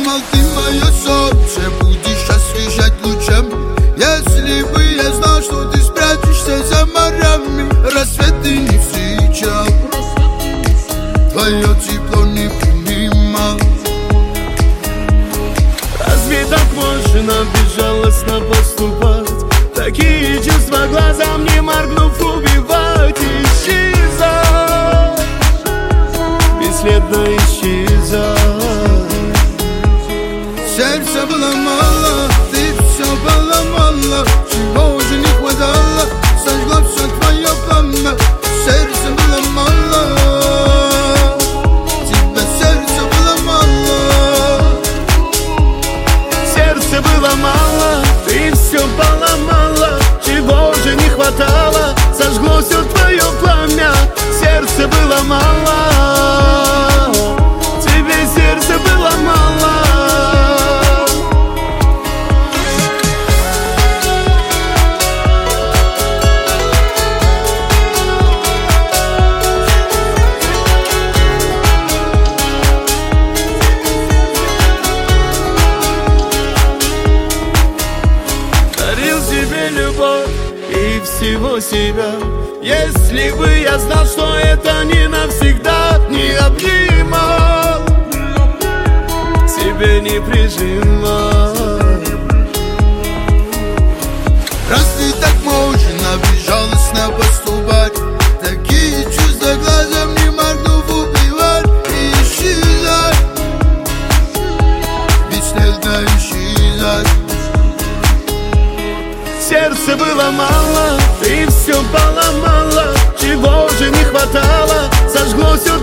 думал, ты мое солнце, будешь освежать лучами. Если бы я знал, что ты спрячешься за морями, рассвет ты не встречал, твое тепло не принимал. Разве так можно безжалостно поступать? Такие чувства глазам не моргнув убивать, исчезать, бесследно исчезать. Сердце было мало, ты все поломала, чего уже не хватало, сожгло все твое пламя. Сердце было мало, тебе сердце было мало. Сердце было мало, ты все поломала, чего уже не хватало, сожгло все твое пламя. Сердце было мало, тебе сердце было мало. Дарил тебе любовь и всего себя. Если бы я знал, что это не навсегда, не обнимал, к себе не прижимал. Разве так можно безжалостно поступать? Такие чувства глазом не моргнув убивать и исчезать, бесследно исчезать. Сердце было мало, ты все поломала, чего же не хватало, сожгло все